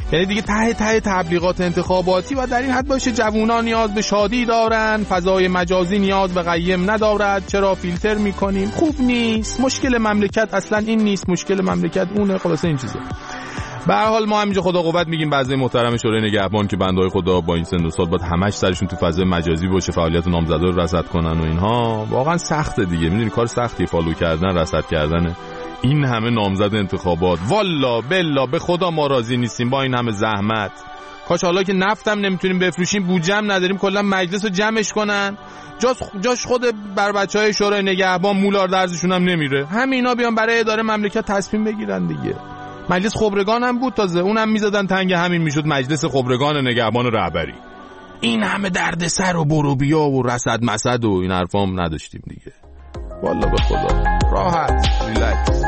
یعنی دیگه ته تبلیغات انتخاباتی و در این حد باشه جوونا نیاز به شادی دارن، فضای مجازی نیاز به قیم ندارد، چرا فیلتر میکنیم؟ خوب نیست. مشکل مملکت اصلا این نیست، مشکل مملکت اونه. خلاصه این چیزه. به هر حال ما همینجا خدا قوت میگیم بعضی محترم شورای نگهبان که بندهای خدا با این سن و سال باید همش سرشون تو فضای مجازی باشه، فعالیت نامزدا رو رصد کنن و اینها. واقعا سخته دیگه، میدونی کار سختیه فالو کردن، رصد کردن این همه نامزد انتخابات. والا بلا به خدا ما راضی نیستیم با این همه زحمت. کاش حالا که نفتم نمیتونیم بفروشیم، بودجه هم نداریم، کلا مجلس رو جمعش کنن، جاش خود بر بچهای شورای نگهبان مولار درزشون هم نمیره، همینا بیان برای اداره مملکت تصمیم بگیرن دیگه. مجلس خبرگان هم بود تازه، اونم میزدن تنگ همین میشد مجلس خبرگان نگهبان رهبری. این همه دردسر و بروبیا و رصد مسد و این حرفا هم نداشتیم دیگه. والا به خدا راحت ریلکس.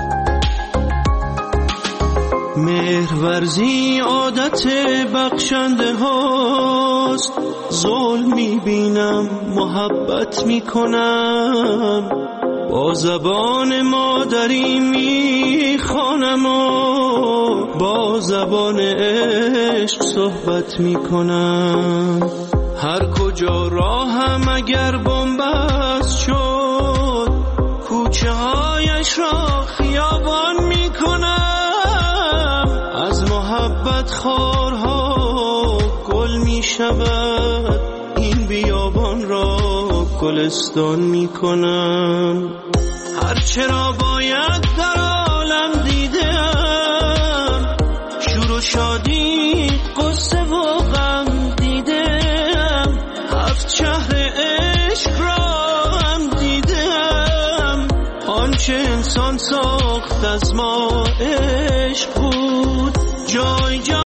مهرورزی عادت بخشنده هاست، ظلم میبینم محبت میکنم، با زبان مادری میخوانم و با زبان عشق صحبت میکنم. هر کجا راهم اگر بنبست شد، کوچه هایش را خیابان میکنم. از محبت خارها گل میشود، این بیابان را گلستان میکنم. هرچه را باید در عالم دیدم، شور و شادی قصه و غم دیدم. 7 شهر عشق را هم دیدم، آنچه انسان ساخت از ما عشق بود. جای